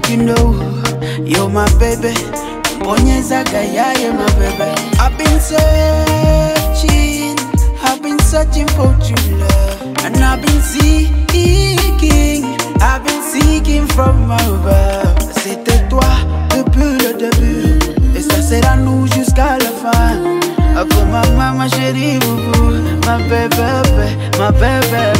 you know, you're my baby. Bonyeza gayaye, my baby. I've been searching for true love, and I've been seeking from above. C'était toi depuis le début, et ça sera nous jusqu'à la fin. Oh ma chérie, boubou, ma bébé, ma bébé.